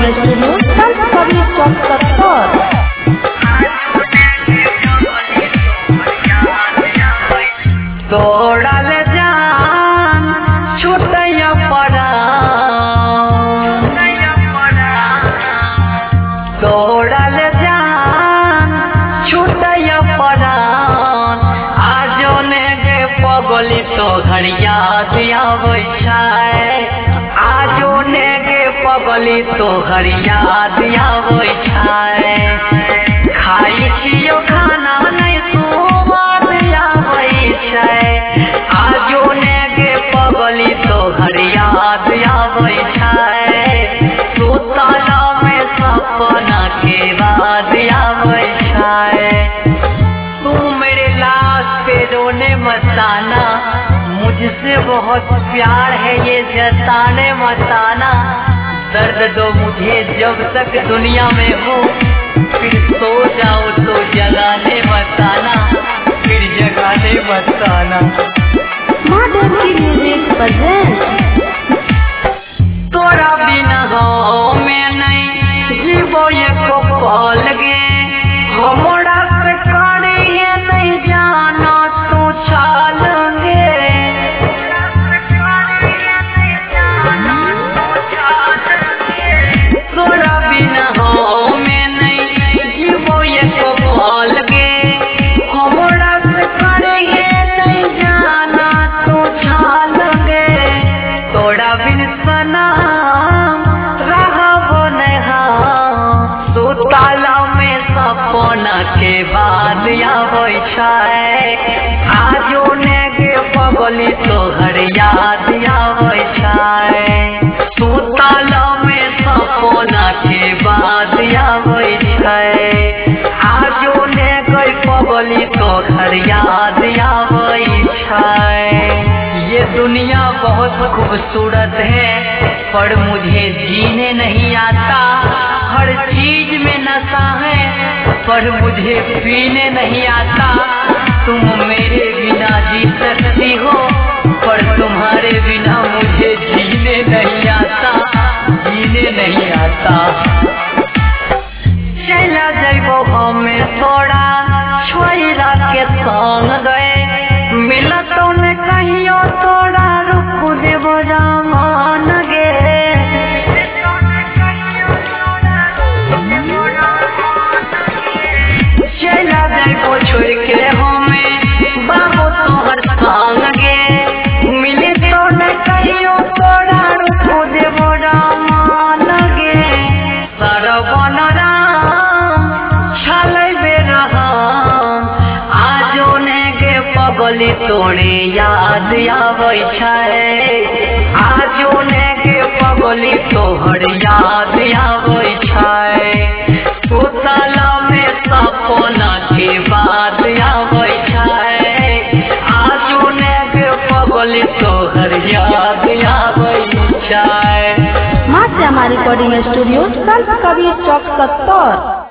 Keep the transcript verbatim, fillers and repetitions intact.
Recording studio संत कबीर चौक सत्तर। तोड़ल जान छुटैया पड़ा, तोड़ल जान छुटैया पड़ा, आजो ने गे पगली तो घर याद आबै छै, आजो ने गे पगली तो घर याद आबै छै, खाई छियो खाना नहीं सुवाद आबै छै, आजो ने गे पगली तो घर याद आबै छै, सुतला में सपना के बाद आबै छै। तू मेरे लाश पे रोने मत आना, मुझसे बहुत प्यार है ये जताने मत आना, दर्द दो मुझे जब तक दुनिया में हो, फिर सो जाओ तो जगाने मत आना, फिर जगाने मत आना। मॉडर्न की म्यूजिक प्रेजेंट। तोरा बिना हो मैं नहीं जीवो ये को पल गे, हमरा से करे ये नहीं जाना तू छाल गे, तोरा बिना हो मैं नहीं जीवो ये को पल गे, हमरा से करे ये नहीं जाना तू छाल गे, तोरा बिन सना रहबो नहीं, सुतला में सपना के बाद आबै छै, आजो ने गे पगली तोहर याद आबै छै, सुतला में सपना के बाद आबै छै, आजो ने गे पगली तोहर याद आबै छै। ये दुनिया बहुत खूबसूरत है पर मुझे जीने नहीं आता, हर चीज में नशा है पर मुझे पीने नहीं आता, तुम मेरे बिना जी सकती हो पर तुम्हारे बिना मुझे जीने नहीं आता, जीने नहीं आता। चला जाइबो हमें थोड़ा छोड़ा के संग गए, मिलत न कहियो तोड़ा रुक देबो जामान गे, चला जाइबो छोड़ के हमें बाबू तोहर संग गे, मिले तो न कहियो तोड़ा रुक देबो जामान गे, सरवन राम छलैबे रहम, आजो ने गे पगली तोरे याद आबै छै, आजो ने गे पगली तोहर याद आबै छै, सुतला में सपना के बाद आबै छै, आजो ने गे पगली तोहर याद आबै छै। माँ श्यामा रिकॉर्डिंग स्टूडियो संत कबीर चौक सत्तर।